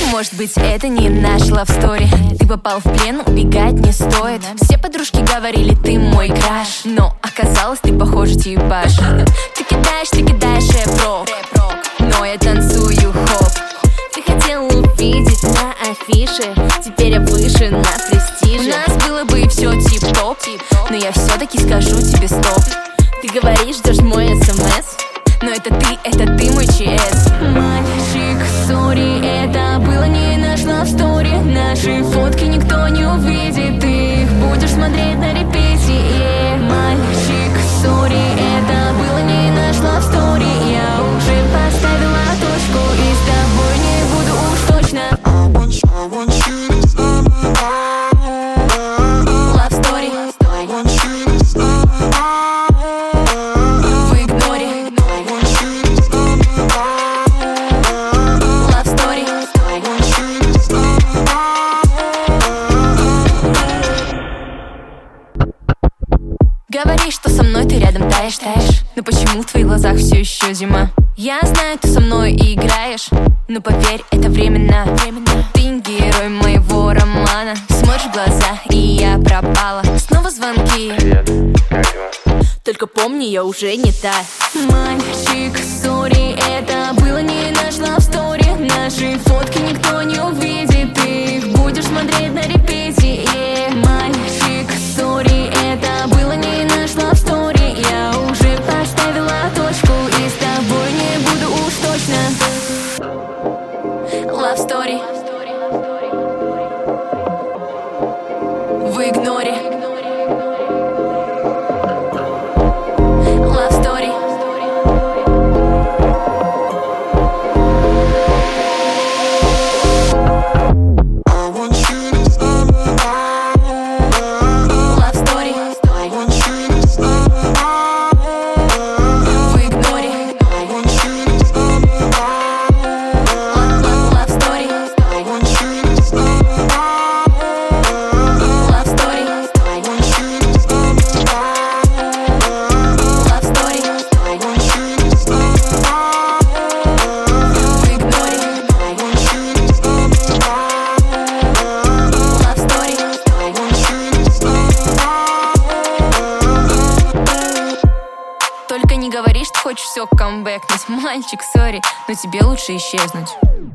может быть, это не наш love story. Ты попал в плен, убегать не стоит. Все подружки говорили, ты мой краш, но оказалось, ты похоже типаж. Ты кидаешь рэп-рок, но я танцую хоп. Ты хотел увидеть на афише, теперь я выше на престиже. У нас было бы все тип-топ, но я все-таки скажу тебе стоп. Ты говоришь, ждешь мой смс, но это ты мой ЧС. Мальчик, сори, это было не наш love story. Наши фотки никто не увидит, ты их будешь смотреть на репите. Мальчик, сори, это было не наш love story. Я уже поставила точку и с тобой не буду уж точно. Love story. В игноре. Love story. Говоришь, что со мной ты рядом таешь. Но почему в твоих глазах все еще зима? Я знаю, ты со мной играешь, но поверь, это временно. Ты не герой моего романа. Смотришь в глаза, и я пропала. Снова звонки. Привет, как дела? Только помни, я уже не та. Мальчик, сори, это было не наш love story. Наши фотки никто не увидит, ты их будешь смотреть на репите. Мальчик, сори, это было не наш love story. Я уже поставила точку и с тобой не буду уж точно. Love story. В игноре. Love story. Love story. В игноре. Love story. Love story. Love story. В игноре. Love story. Только не говори, что хочешь все камбэкнуть. Мальчик, сори, но тебе лучше исчезнуть.